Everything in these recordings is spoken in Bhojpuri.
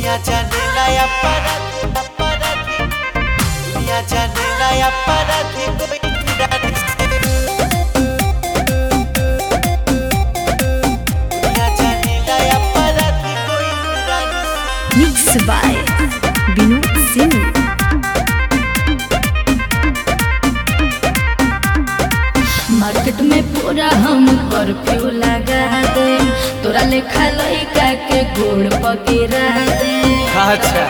दुनिया जानेला अपराधी दुनिया जानेला अपराधी कोई इरानी से दुनिया जानेला अपराधी कोई इरानी से mix by Vinod Singh. Market में पूरा हम कर्फ्यू लगा दे, तोरा लेखा लइका के गोड़ पकेरा दे। अच्छा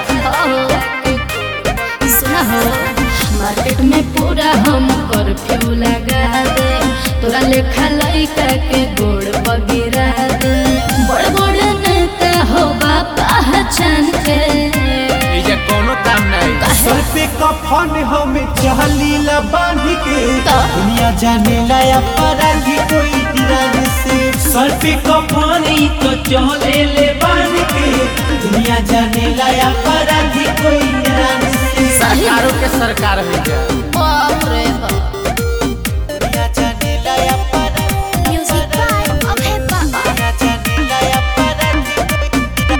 सुना हो, मार्केट में पूरा हम कर्फ्यू लगा दे, तोरा लेखा लइका के गोड़ पकेरा दे। बड़ बड़ नेता हो पहचान के, ये कोनो काम नहीं। सर पे कफन हमें चहलीला बांध के, दुनिया जानेला अपराधी कोई इरानी से। सर पे कफन ही तो चहले ले बांध के, दुनिया जानेला अपराधी कोई इरानी से। सरकारों के सरकार हो गया। बाप रे बाप। दुनिया जानेला अपराधी म्यूजिक बाय अभय बाबा। दुनिया जानेला अपराधी कोई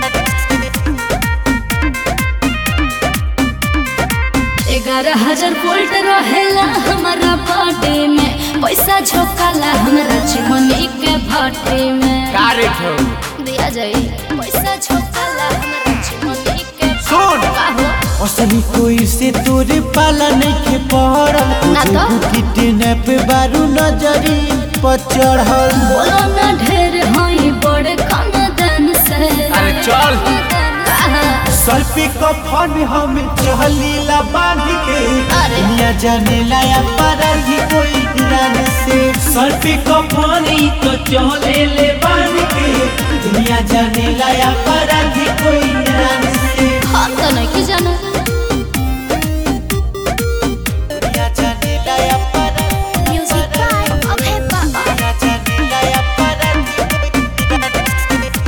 इरानी से। 11,000 वोल्ट रहेला हमारा बॉडी में, पैसा झोंकाला हमरा चिमनी के भाटी में। का रेट हो दिया जाई पैसा झोंकाला हमरा चिमनी के सुन। का हो असली कोई से तोरे पाला नहीं के पहरल, ना तो? कितने पे बारू नजरी पर चढ़ल। बोलो ना ढेर होई बड़े कमदन से। अरे चल। कहा सर पे कफन हमें चहलीला बांध के, अरे। दुनिया जानेला अपराधी कोई इरानी से। सर पे कफन ही तो चहले ले बांध के, दुनिया जानेला अपराधी कोई इरानी से। हम तो नहीं की जानो। दुनिया जानेला अपराधी म्यूजिक बाय अभय बाबा। दुनिया जानेला अपराधी कोई इरानी से।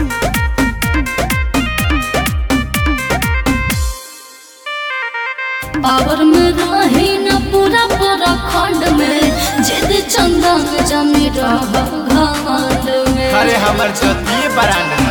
पावर में रही न पूरा पूरा खंड में, जिद चंदन जमी रह घमंड में। अरे हमर जतिये बराना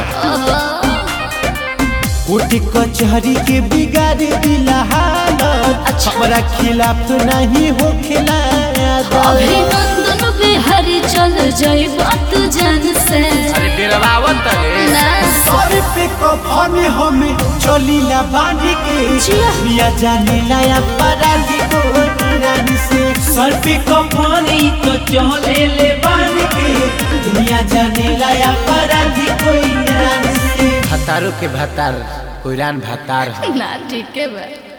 कोर्ट कचहरी के बिगाड़ दिला हालत। अच्छा। हमरा खिलाफ नहीं हो खिला अभिनंदन बिहारी चल जाई बात जन से। अरे डेरावत ना सर पे कफन हमें चलीला बांध के, जिया। दुनिया जानेला अपराधी कोई इरानी से। सर पे कफन ही तो चले ले बांध के, दुनिया जानेला अपराधी कोई इरानी से। भतारो के भतार कोईरान भतार ना ठीक है भाई।